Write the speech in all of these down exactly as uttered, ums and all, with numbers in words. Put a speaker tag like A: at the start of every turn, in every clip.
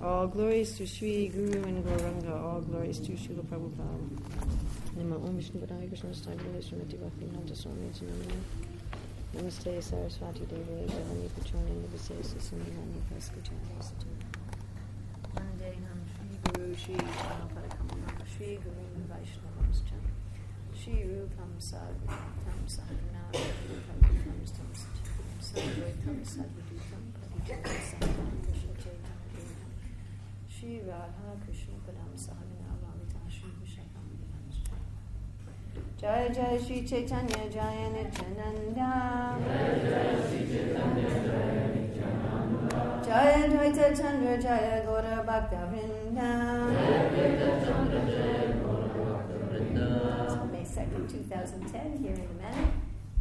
A: All glories to Sri Guru and Gauranga. All glories to Srila Prabhupada. Namo Om Vishnu Padaya Krishna Sthagale Srimati Bhaktivedanta Swami Namo. Namaste Saraswati Devi Bhavani Pachoni Nivasesa Sundhani Praskachari Sati. Vandeham Sri Guru Sri Prabhupada Sri Guru Vaishnavamscha Sri Rupam Sadhutam Sadhana Rupam Rupam Stam Satyam Sadhutam Sadhutam Padikam Sadhana Krishna Chaitanya Shri Radha Krishna Padam Sahagana Lalita Shri Vishakam Vihanscha Jaya Jaya Shri Chaitanya Jaya Nityananda Jaya Dvaita Chandra Jaya Gaura Bhakta Vrinda May second, two thousand ten, here in the Manor.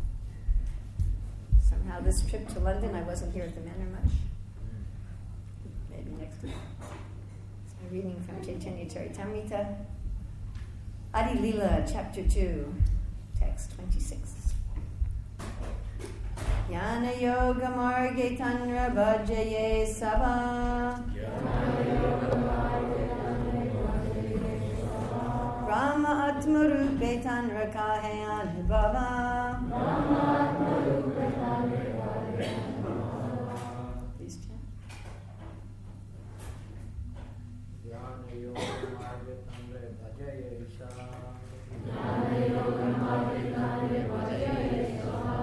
A: Somehow this trip to London, I wasn't here at the Manor much. Maybe next week. So reading from Chaitanya Charitamrita. Adi Lila, chapter two, text twenty-six. Yana Yoga Marge Tanra Bhajaye Sabha Brahma Atmarupe Tanra Kahe Anubhava Please chant.
B: Yana Yoga Marge Tanra Bhajaye Sabha
C: Yana Yoga Marge Tanra Bhajaye Sabha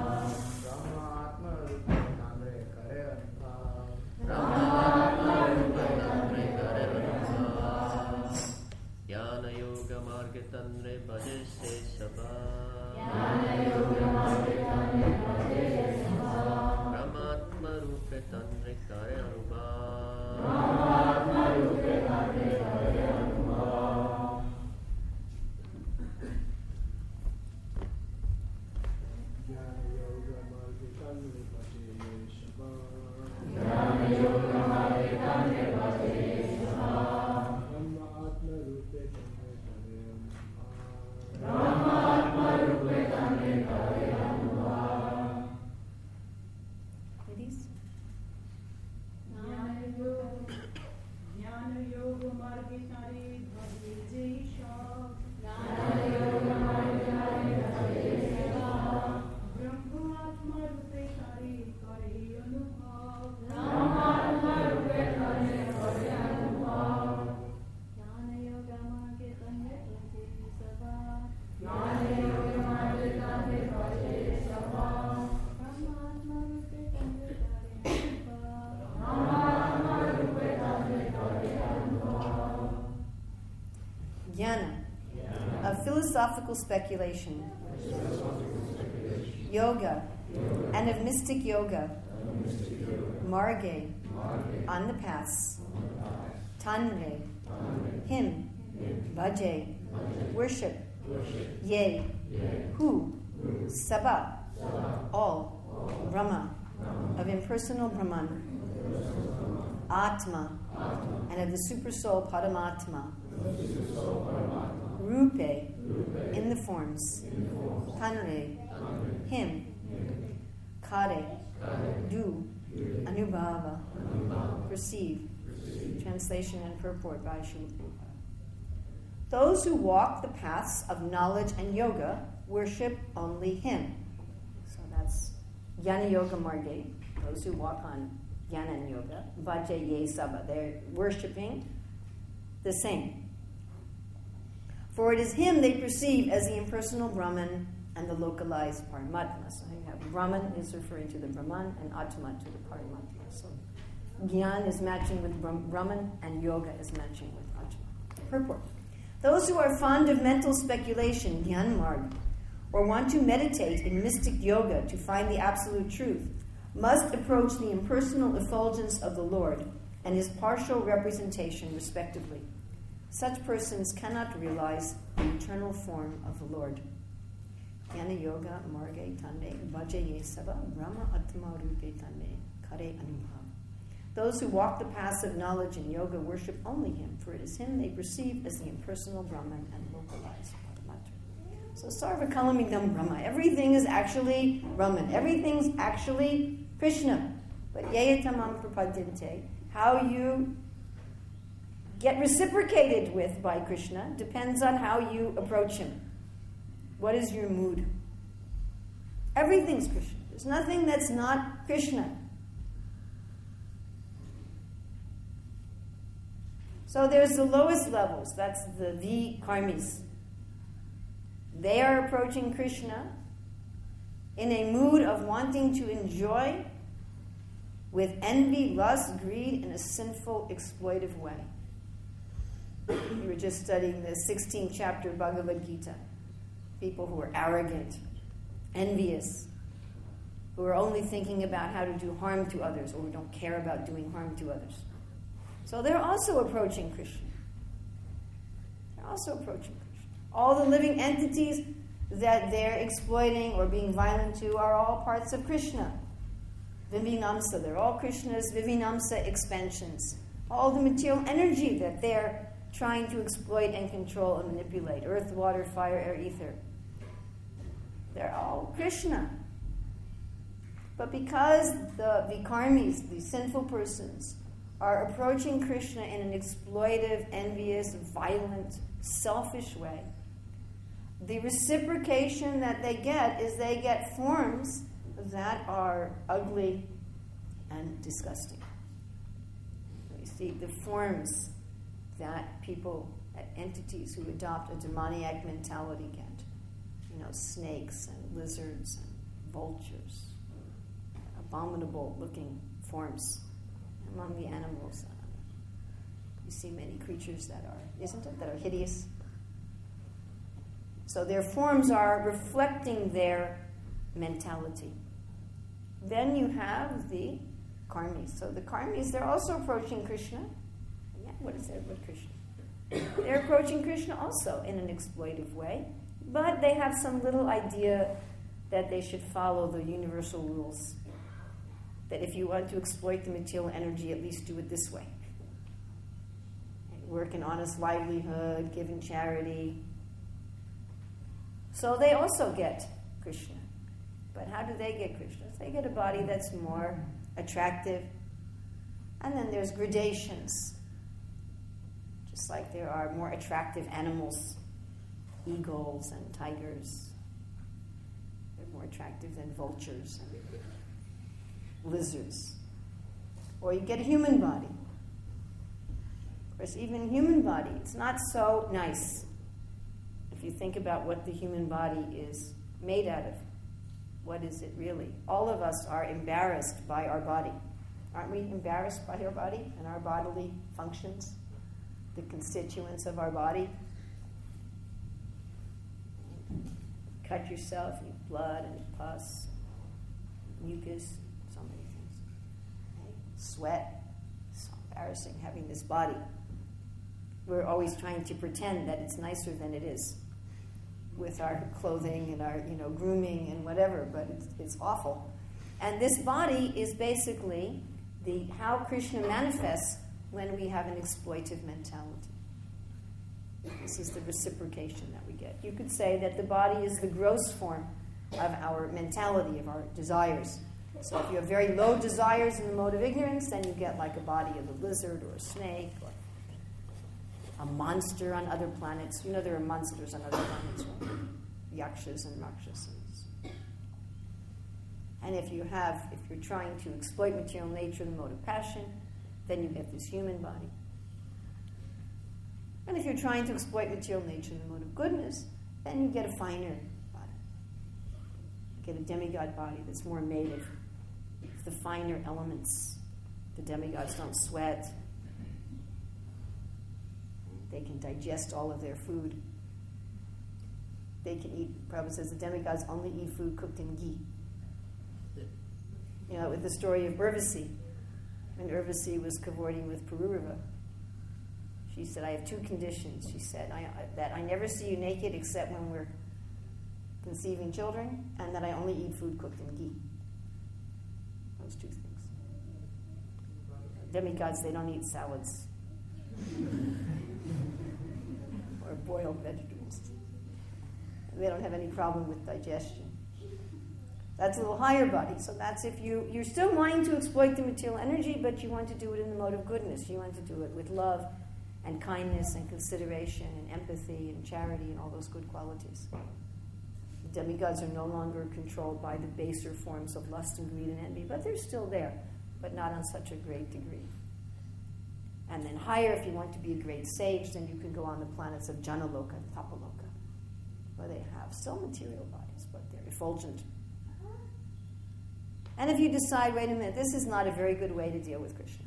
D: Jnana Yoga Marga Tanre Bhaje Se Sabha
C: Jnana Yoga Marga Tanre Bhaje Se Sabha
D: Brahmatma Rupe Tanre Kare Anubhav
C: Brahmatma Rupe Tanre Kare Anubhav
B: Jnana Yoga Marga Tanre Bhaje Sabha
C: Jnana Yoga Marga Tanre Bhaje Sabha Brahmatma Rupe Tanre Kare Anubhav.
A: Ladies?
E: Jnana Yoga Jnana Yoga Marge Tare Bhaje Jaisha
C: Jnana Yoga Marge Tare Bhaje Jaisha
E: Brahmatma Rupe Tare Kare Anubhav
C: Brahmatma Rupe Tare Kare Anubhav
E: Jnana Yoga Marge Tare Bhaje Sabha
C: Jnana Yoga Marge Tare Bhaje Sabha
E: Brahmatma Rupe Tare Kare Anubhav
C: Brahmatma Rupe Tare Kare Anubhav
A: Jnana, a philosophical speculation. Yoga, and of mystic yoga. Marge, on the paths. Tanre, him. Bhaje, worship. Ye, who. Sabha, all. Brahma, of impersonal Brahman. Atma, and of the supersoul Paramatma. Rupe, in the forms. Tanre, him. Kare, do. Anubhava, perceive. Translation and purport by Srila Prabhupada. Those who walk the paths of knowledge and yoga worship only him. So that's Jnana Yoga Marge, those who walk on Jnana and Yoga. Bhaje Ye Sabha, they're worshipping the same. For it is him they perceive as the impersonal Brahman and the localized Paramatma. So you have Brahman is referring to the Brahman and Atma to the Paramatma. So Gyan is matching with Brahman and Yoga is matching with Atma. Purport. Those who are fond of mental speculation, Gyan Marg, or want to meditate in mystic yoga to find the absolute truth, must approach the impersonal effulgence of the Lord and his partial representation respectively. Such persons cannot realize the eternal form of the Lord. Jnana Yoga Marge Tande Bhaje Ye Sabha Brahma Atma Rupe Tande Kare Anubhav. Those who walk the paths of knowledge and yoga worship only him, for it is him they perceive as the impersonal Brahman and localized Paramatma. So Sarvakalamigam Brahma. Everything is actually Brahman. Everything's actually Krishna. But Yayatamam Prapadyante, how you get reciprocated with by Krishna depends on how you approach him. What is your mood? Everything's Krishna. There's nothing that's not Krishna. So there's the lowest levels. That's the vikarmis. They are approaching Krishna in a mood of wanting to enjoy with envy, lust, greed, in a sinful, exploitive way. We were just studying the sixteenth chapter of Bhagavad Gita. People who are arrogant, envious, who are only thinking about how to do harm to others, or who don't care about doing harm to others. So they're also approaching Krishna. They're also approaching Krishna. All the living entities that they're exploiting or being violent to are all parts of Krishna. Vivinamsa, they're all Krishna's Vivinamsa expansions. All the material energy that they're trying to exploit and control and manipulate. Earth, water, fire, air, ether. They're all Krishna. But because the vikarmis, the sinful persons, are approaching Krishna in an exploitive, envious, violent, selfish way, the reciprocation that they get is they get forms that are ugly and disgusting. You see, the forms that people, that entities who adopt a demoniac mentality get. You know, snakes and lizards and vultures, abominable looking forms among the animals. Uh, you see many creatures that are, isn't it, that are hideous. So their forms are reflecting their mentality. Then you have the karmis. So the karmis, they're also approaching Krishna. Yeah, what is there with Krishna? They're approaching Krishna also in an exploitive way, but they have some little idea that they should follow the universal rules. That if you want to exploit the material energy, at least do it this way. Work an honest livelihood, give in charity. So they also get Krishna. But how do they get Krishna? They get a body that's more attractive. And then there's gradations. Just like there are more attractive animals, eagles and tigers. They're more attractive than vultures and lizards. Or you get a human body. Of course, even human body, it's not so nice. If you think about what the human body is made out of, what is it really? All of us are embarrassed by our body. Aren't we embarrassed by our body and our bodily functions? The constituents of our body? Cut yourself, you have blood and pus, mucus, so many things. Okay? Sweat. So embarrassing having this body. We're always trying to pretend that it's nicer than it is with our clothing and our, you know, grooming and whatever, but it's, it's awful. And this body is basically the how Krishna manifests when we have an exploitive mentality. This is the reciprocation that we get. You could say that the body is the gross form of our mentality, of our desires. So if you have very low desires in the mode of ignorance, then you get like a body of a lizard or a snake or a monster on other planets. You know there are monsters on other planets, right? Yakshas and Rakshasas. And if you have, if you're trying to exploit material nature in the mode of passion, then you get this human body. And if you're trying to exploit material nature in the mode of goodness, then you get a finer body. You get a demigod body that's more made of the finer elements. The demigods don't sweat. They can digest all of their food. They can eat, Prabhupada says the demigods only eat food cooked in ghee. You know, with the story of Urvasi, when Urvasi was cavorting with Pururava, she said, I have two conditions. She said, I, I, that I never see you naked except when we're conceiving children, and that I only eat food cooked in ghee. Those two things. Demigods, they don't eat salads. Or boiled vegetables. They don't have any problem with digestion. That's a little higher body. So that's if you, you're still wanting to exploit the material energy, but you want to do it in the mode of goodness. You want to do it with love and kindness and consideration and empathy and charity and all those good qualities. The demigods are no longer controlled by the baser forms of lust and greed and envy, but they're still there, but not on such a great degree. And then higher, if you want to be a great sage, then you can go on the planets of Janaloka and Tapaloka, where they have still material bodies, but they're effulgent. And if you decide, wait a minute, this is not a very good way to deal with Krishna,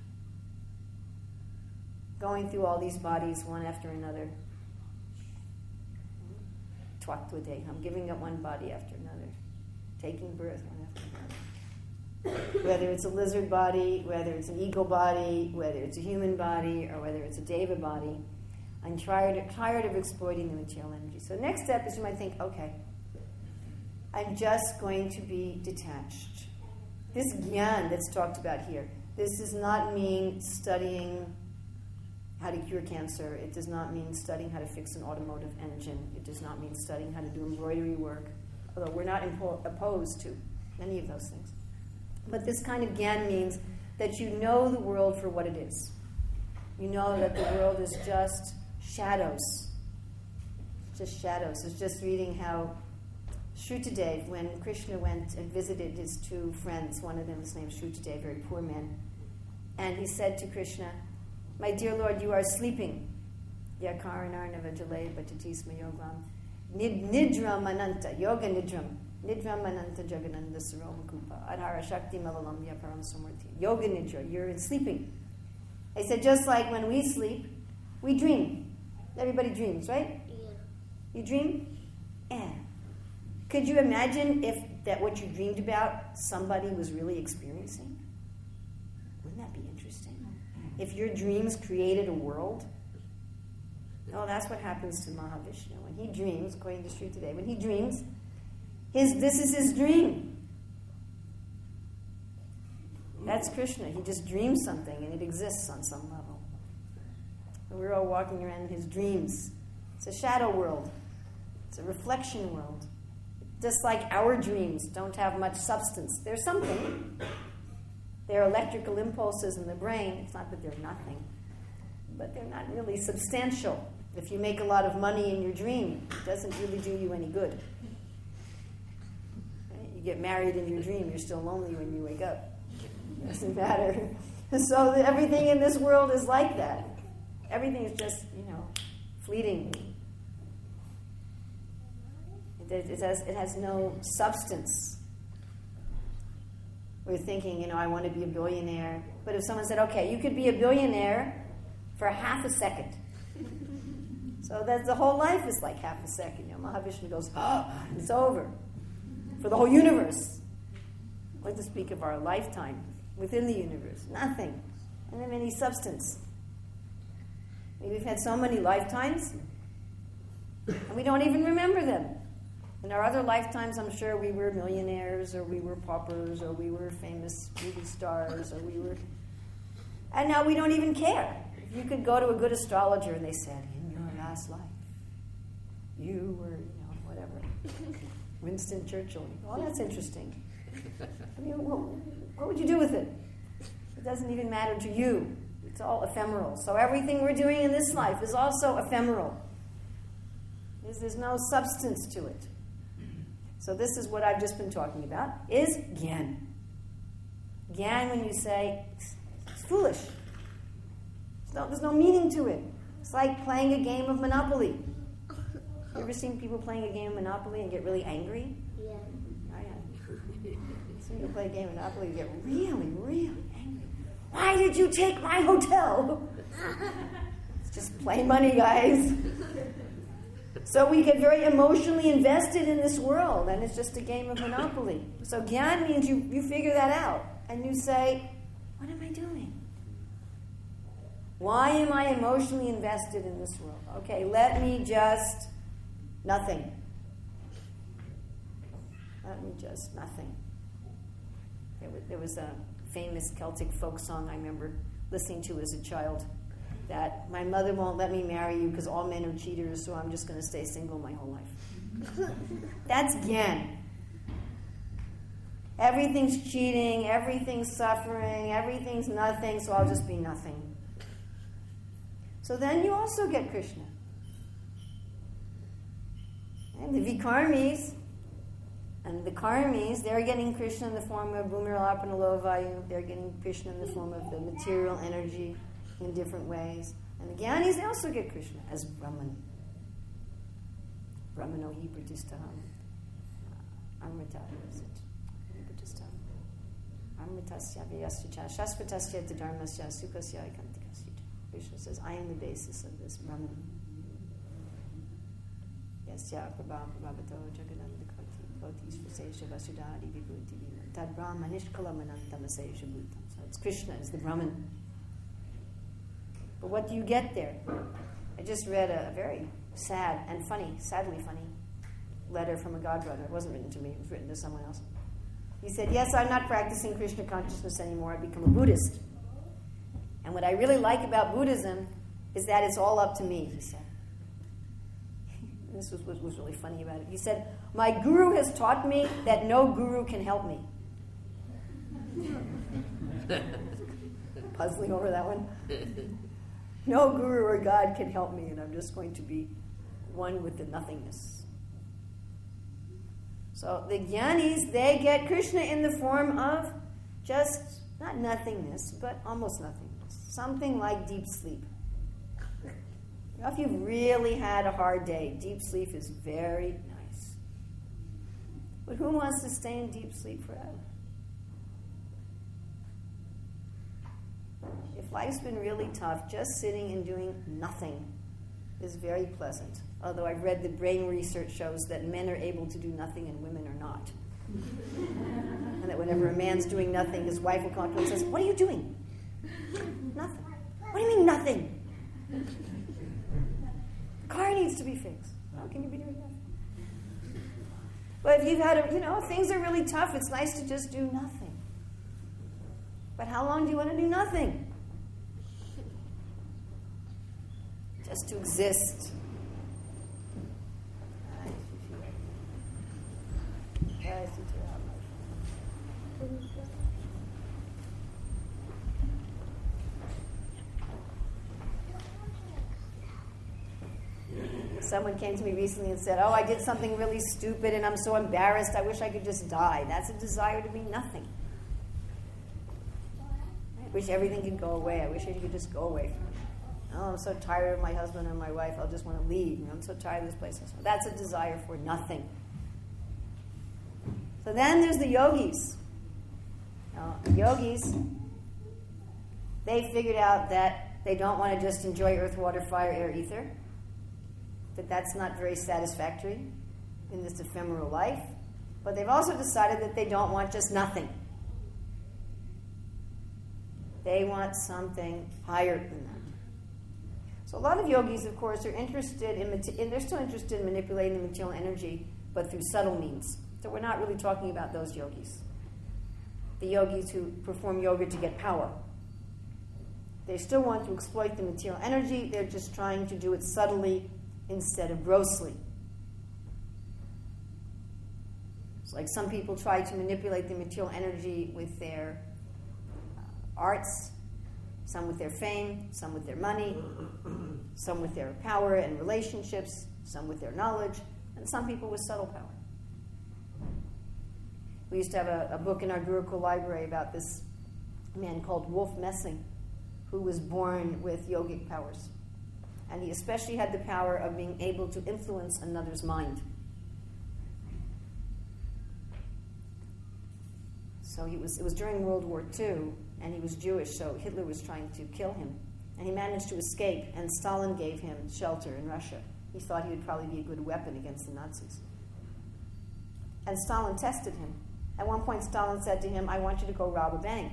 A: going through all these bodies one after another, I'm giving up one body after another, taking birth one after another. Whether it's a lizard body, whether it's an eagle body, whether it's a human body, or whether it's a deva body, I'm tired, tired of exploiting the material energy. So next step is you might think, okay, I'm just going to be detached. This gyan that's talked about here, this does not mean studying how to cure cancer. It does not mean studying how to fix an automotive engine. It does not mean studying how to do embroidery work, although we're not impo- opposed to any of those things. But this kind of gyan means that you know the world for what it is. You know that the world is just shadows. Just shadows. I was just reading how Shrutadev, when Krishna went and visited his two friends, one of them was named Shrutadev, a very poor man, and he said to Krishna, my dear Lord, you are sleeping. Yakaranarnava jalay bhatatisma yogam. Nidram ananta. Yoga nidram. Nidram ananta jagananda saroma kupa. Adhara shakti malalam yaparam samurti. Yoga nidra. You're sleeping. They said just like when we sleep, we dream. Everybody dreams, right?
C: Yeah.
A: You dream? Yeah. Could you imagine if that what you dreamed about somebody was really experiencing? Wouldn't that be interesting? If your dreams created a world? No, that's what happens to Mahavishnu. When he dreams, according to Sri today, when he dreams, his this is his dream. That's Krishna. He just dreams something and it exists on some level. And we're all walking around in his dreams. It's a shadow world. It's a reflection world. Just like our dreams don't have much substance. There's something. They're electrical impulses in the brain. It's not that they're nothing, but they're not really substantial. If you make a lot of money in your dream, it doesn't really do you any good. Right? You get married in your dream, you're still lonely when you wake up. It doesn't matter. So everything in this world is like that. Everything is just, you know, fleeting. It, it, has, it has no substance. We're thinking, you know, I want to be a billionaire. But if someone said, okay, you could be a billionaire for half a second. So that the whole life is like half a second. You know, Mahavishnu goes, oh, it's over. For the whole universe. What to speak of our lifetime within the universe? Nothing. And then any substance. I mean, we've had so many lifetimes, and we don't even remember them. In our other lifetimes, I'm sure we were millionaires, or we were paupers, or we were famous movie stars, or we were... And now we don't even care. If you could go to a good astrologer and they said, in your last life, you were, you know, whatever, Winston Churchill. Oh, that's interesting. I mean, what, what would you do with it? It doesn't even matter to you. It's all ephemeral. So everything we're doing in this life is also ephemeral. There's, there's no substance to it. So this is what I've just been talking about, is gyan. Gyan, when you say, it's foolish. There's no, there's no meaning to it. It's like playing a game of Monopoly. You ever seen people playing a game of Monopoly and get really angry?
C: Yeah.
A: Oh, yeah. So you play a game of Monopoly, you get really, really angry. Why did you take my hotel? It's just plain money, guys. So we get very emotionally invested in this world, and it's just a game of Monopoly. So gyan means you, you figure that out, and you say, what am I doing? Why am I emotionally invested in this world? Okay, let me just nothing. Let me just nothing. There was, there was a famous Celtic folk song I remember listening to as a child, that my mother won't let me marry you because all men are cheaters, so I'm just going to stay single my whole life. That's gyan. Everything's cheating, everything's suffering, everything's nothing, so I'll just be nothing. So then you also get Krishna. And the Vikarmis and the Karmis, they're getting Krishna in the form of Bhumiralapanalovayu. They're getting Krishna in the form of the material energy in different ways. And the Gyanis, they also get Krishna as Brahman. Brahmano hi pratistaham. Amrita, is it? Pratistaham. Amritasya vyasya shasvatasya dharmasya sukasya ikantikasya. Krishna says, I am the basis of this Brahman. Yasya prabha prabhavato jagananda koti kotis vasesha vasudhadi vibhuti vina. Tad Brahma nishkalamanantamasesha bhutam. So it's Krishna is the Brahman. But what do you get there? I just read a very sad and funny, sadly funny, letter from a godbrother. It wasn't written to me, it was written to someone else. He said, yes, I'm not practicing Krishna consciousness anymore. I've become a Buddhist. And what I really like about Buddhism is that it's all up to me, he said. This was what was really funny about it. He said, my guru has taught me that no guru can help me. Puzzling over that one. No guru or God can help me, and I'm just going to be one with the nothingness. So the Jnanis, they get Krishna in the form of just, not nothingness, but almost nothingness. Something like deep sleep. You know, if you've really had a hard day, deep sleep is very nice. But who wants to stay in deep sleep forever? If life's been really tough, just sitting and doing nothing is very pleasant. Although I've read that brain research shows that men are able to do nothing and women are not. And that whenever a man's doing nothing, his wife will come up to him and says, what are you doing? Nothing. What do you mean nothing? The car needs to be fixed. How can you be doing nothing? But if you've had a, you know, things are really tough, it's nice to just do nothing. But how long do you want to do nothing? Just to exist. Someone came to me recently and said, oh, I did something really stupid and I'm so embarrassed, I wish I could just die. That's a desire to be nothing. I wish everything could go away. I wish it could just go away from me. Oh, I'm so tired of my husband and my wife, I'll just want to leave. I'm so tired of this place. That's a desire for nothing. So then there's the yogis. Now, the yogis, they figured out that they don't want to just enjoy earth, water, fire, air, ether. That that's not very satisfactory in this ephemeral life. But they've also decided that they don't want just nothing. They want something higher than that. So a lot of yogis, of course, are interested in, and they're still interested in manipulating the material energy, but through subtle means. So we're not really talking about those yogis. The yogis who perform yoga to get power. They still want to exploit the material energy, they're just trying to do it subtly instead of grossly. It's like some people try to manipulate the material energy with their uh, arts, some with their fame, some with their money, some with their power and relationships, some with their knowledge, and some people with subtle power. We used to have a, a book in our Gurukul library about this man called Wolf Messing, who was born with yogic powers. And he especially had the power of being able to influence another's mind. So he was. It was during World War Two, and he was Jewish, so Hitler was trying to kill him. And he managed to escape, and Stalin gave him shelter in Russia. He thought he would probably be a good weapon against the Nazis. And Stalin tested him. At one point, Stalin said to him, I want you to go rob a bank.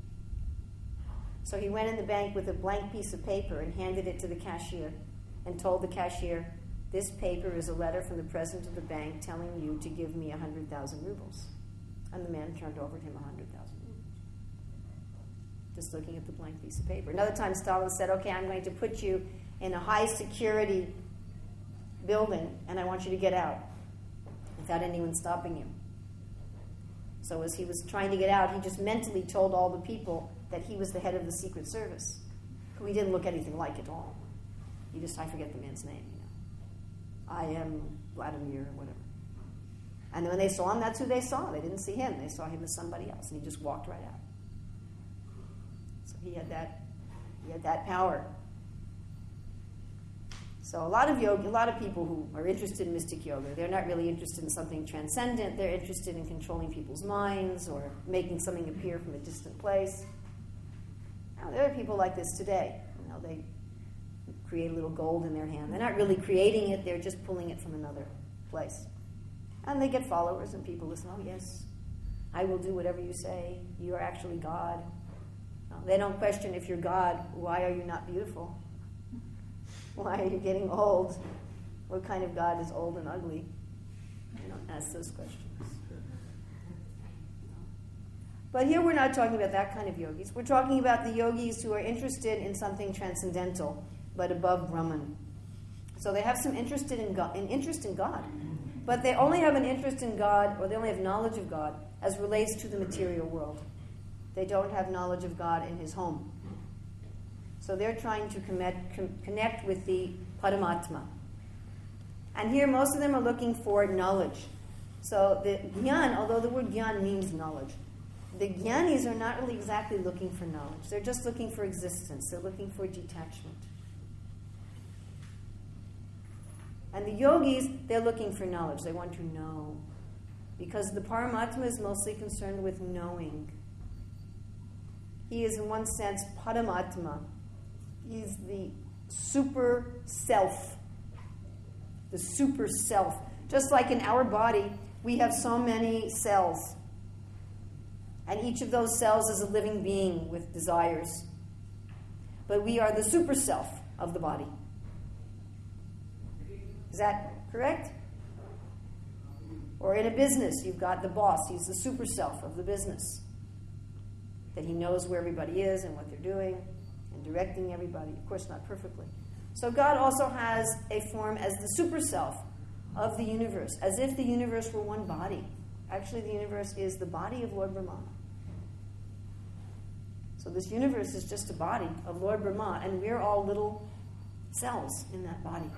A: So he went in the bank with a blank piece of paper and handed it to the cashier and told the cashier, this paper is a letter from the president of the bank telling you to give me one hundred thousand rubles. And the man turned over to him one hundred thousand rubles. Just looking at the blank piece of paper. Another time Stalin said, okay, I'm going to put you in a high security building and I want you to get out without anyone stopping you. So as he was trying to get out, he just mentally told all the people that he was the head of the Secret Service, who he didn't look anything like at all. He just, I forget the man's name, you know. I am Vladimir or whatever. And then when they saw him, that's who they saw. They didn't see him. They saw him as somebody else, and he just walked right out. So he had that, he had that power. So a lot of yoga, a lot of people who are interested in mystic yoga, they're not really interested in something transcendent. They're interested in controlling people's minds or making something appear from a distant place. Now, there are people like this today. You know, they create a little gold in their hand. They're not really creating it. They're just pulling it from another place. And they get followers, and people listen, oh, yes, I will do whatever you say. You are actually God. No, they don't question, if you're God, why are you not beautiful? Why are you getting old? What kind of God is old and ugly? They don't ask those questions. But here we're not talking about that kind of yogis. We're talking about the yogis who are interested in something transcendental, but above Brahman. So they have some interest in God, an interest in God. But they only have an interest in God, or they only have knowledge of God, as relates to the material world. They don't have knowledge of God in his home. So they're trying to connect, connect with the Paramatma. And here most of them are looking for knowledge. So the Gyan, although the word Gyan means knowledge, the Gyanis are not really exactly looking for knowledge. They're just looking for existence. They're looking for detachment. And the yogis, they're looking for knowledge. They want to know. Because the Paramatma is mostly concerned with knowing. He is, in one sense, Paramatma. He's the super self. The super self. Just like in our body, we have so many cells. And each of those cells is a living being with desires. But we are the super self of the body. Is that correct? Or in a business, you've got the boss. He's the super self of the business. That he knows where everybody is and what they're doing and directing everybody. Of course, not perfectly. So God also has a form as the super self of the universe, as if the universe were one body. Actually, the universe is the body of Lord Brahma. So this universe is just a body of Lord Brahma, and we're all little cells in that body.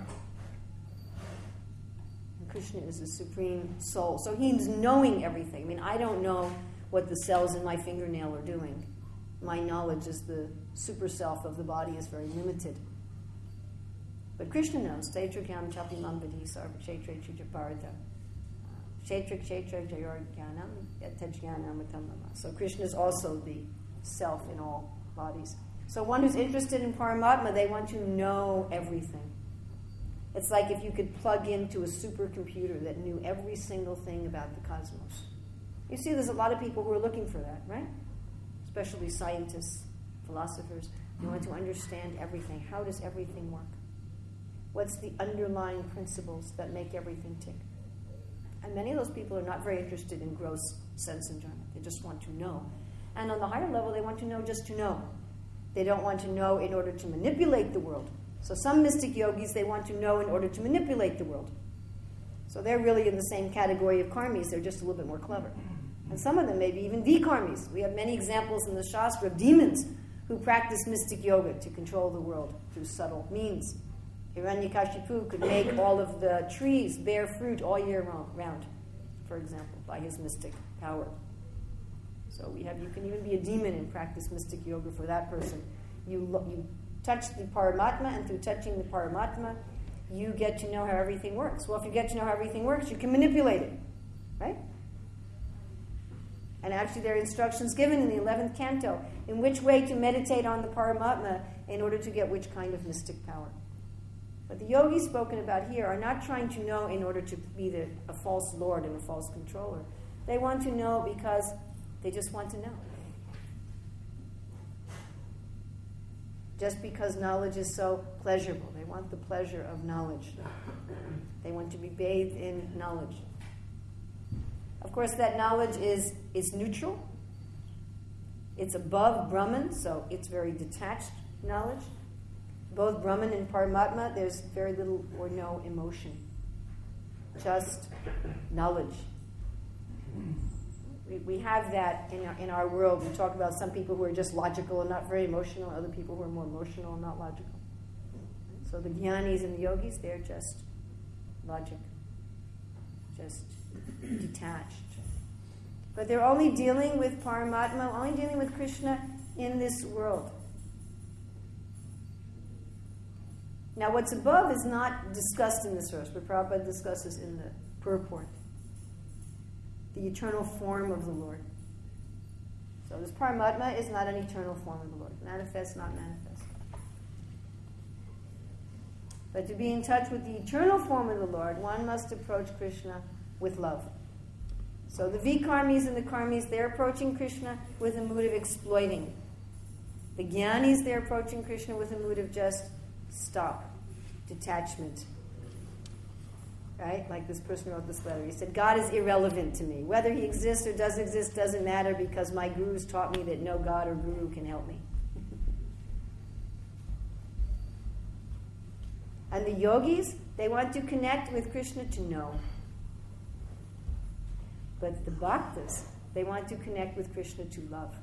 A: And Krishna is the supreme soul. So he's knowing everything. I mean, I don't know what the cells in my fingernail are doing. My knowledge as the super self of the body is very limited. But Krishna knows. Tetrikam chapimam vidhi sarva kshetra chujaparita. Kshetra kshetra jayor jnanam yatajnanam atamama. So Krishna is also the self in all bodies. So one who's interested in Paramatma, they want to know everything. It's like if you could plug into a supercomputer that knew every single thing about the cosmos. You see, there's a lot of people who are looking for that, right? Especially scientists, philosophers. They want to understand everything. How does everything work? What's the underlying principles that make everything tick? And many of those people are not very interested in gross sense enjoyment. They just want to know. And on the higher level, they want to know just to know. They don't want to know in order to manipulate the world. So some mystic yogis, they want to know in order to manipulate the world. So they're really in the same category of karmis. They're just a little bit more clever. And some of them may be even vikarmis. We have many examples in the Shastra of demons who practice mystic yoga to control the world through subtle means. Hiranyakashipu could make all of the trees bear fruit all year round, for example, by his mystic power. So we have, you can even be a demon and practice mystic yoga for that person. You lo- you touch the Paramatma, and through touching the Paramatma, you get to know how everything works. Well, if you get to know how everything works, you can manipulate it, right? And actually there are instructions given in the eleventh canto in which way to meditate on the Paramatma in order to get which kind of mystic power. But the yogis spoken about here are not trying to know in order to be the, a false lord and a false controller. They want to know because they just want to know. Just because knowledge is so pleasurable. They want the pleasure of knowledge. They want to be bathed in knowledge. Of course, that knowledge is, is neutral. It's above Brahman, so it's very detached knowledge. Both Brahman and Paramatma, there's very little or no emotion. Just knowledge. We, we have that in our, in our world. We talk about some people who are just logical and not very emotional, other people who are more emotional and not logical. So the jnanis and the yogis, they're just logic, just detached. But they're only dealing with Paramatma, only dealing with Krishna in this world. Now what's above is not discussed in this verse, but Prabhupada discusses in the purport. The eternal form of the Lord. So this Paramatma is not an eternal form of the Lord. Manifest, not manifest. But to be in touch with the eternal form of the Lord, one must approach Krishna with love. So the Vikarmis and the Karmis, they're approaching Krishna with a mood of exploiting. The Jnanis, they're approaching Krishna with a mood of just stop, detachment. Right? Like this person wrote this letter. He said, God is irrelevant to me. Whether he exists or doesn't exist doesn't matter because my gurus taught me that no God or guru can help me. And the yogis, they want to connect with Krishna to know. But the bhaktas, they want to connect with Krishna to love.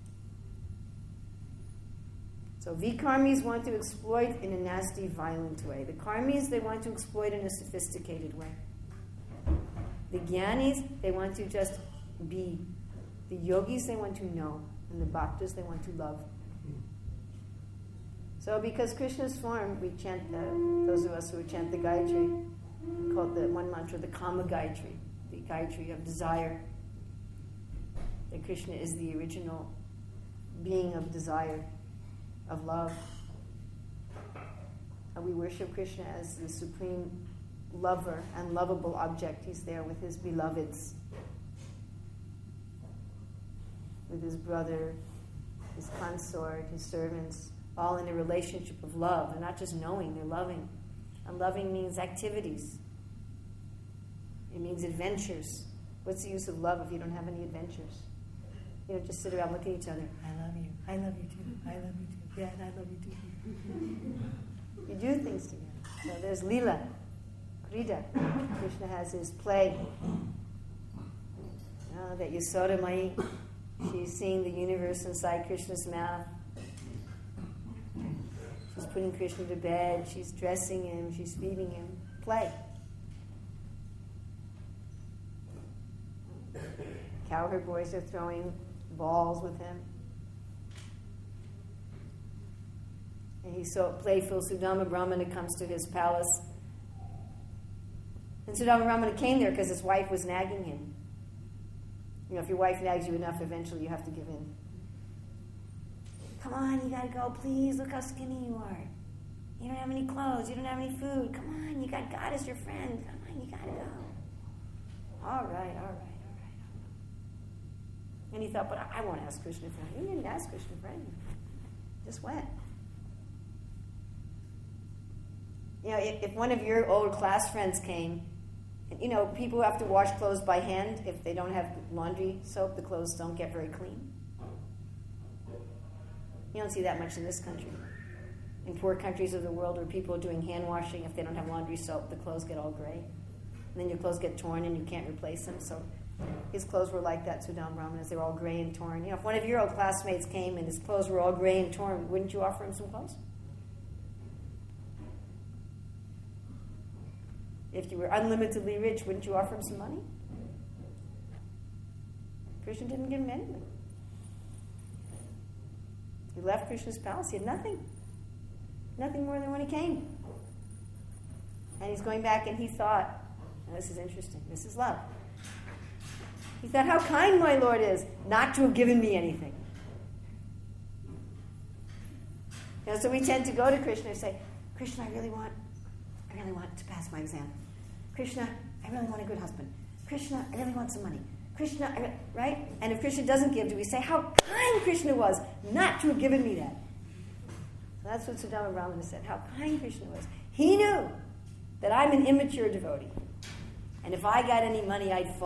A: So Vikarmis want to exploit in a nasty, violent way. The Karmis, they want to exploit in a sophisticated way. The Jnanis, they want to just be. The yogis, they want to know. And the bhaktas, they want to love. So because Krishna's form, we chant, the, those of us who chant the Gayatri, we call it the one mantra, the Kama Gayatri, the Gayatri of desire. That Krishna is the original being of desire, of love. And we worship Krishna as the supreme lover and lovable object. He's there with his beloveds, with his brother, his consort, his servants, all in a relationship of love. They're not just knowing, they're loving. And loving means activities. It means adventures. What's the use of love if you don't have any adventures? You know, just sit around looking at each other. I love you. I love you too. I love you too. Yeah, and I love you too. You do things together. So there's Leela, Krida. Krishna has his play. Uh, that Yasoda Mai, she's seeing the universe inside Krishna's mouth. She's putting Krishna to bed. She's dressing him. She's feeding him. Play. Cowherd boys are throwing balls with him. And he's so playful. Sudama Brahmana comes to his palace. And Sudama Brahmana came there because his wife was nagging him. You know, if your wife nags you enough, eventually you have to give in. Come on, you gotta go, please. Look how skinny you are. You don't have any clothes. You don't have any food. Come on, you got God as your friend. Come on, you gotta go. All right, all right. And he thought, but I won't ask Krishna for anything. You didn't ask Krishna for anything. Just went. You know, if, if one of your old class friends came, and, you know, people who have to wash clothes by hand, if they don't have laundry soap, the clothes don't get very clean. You don't see that much in this country. In poor countries of the world where people are doing hand washing, if they don't have laundry soap, the clothes get all gray. And then your clothes get torn and you can't replace them, so... His clothes were like that, Sudama Brahmana's. They were all gray and torn. You know, if one of your old classmates came and his clothes were all gray and torn, wouldn't you offer him some clothes? If you were unlimitedly rich, wouldn't you offer him some money? Krishna didn't give him anything. He left Krishna's palace. He had nothing. Nothing more than when he came. And he's going back and he thought, and this is interesting, this is love. He thought, how kind my Lord is not to have given me anything. You know, so we tend to go to Krishna and say, Krishna, I really want, I really want to pass my exam. Krishna, I really want a good husband. Krishna, I really want some money. Krishna, I re-, right? And if Krishna doesn't give, do we say, how kind Krishna was not to have given me that? So that's what Sudama Brahmana said, how kind Krishna was. He knew that I'm an immature devotee. And if I got any money, I'd fall.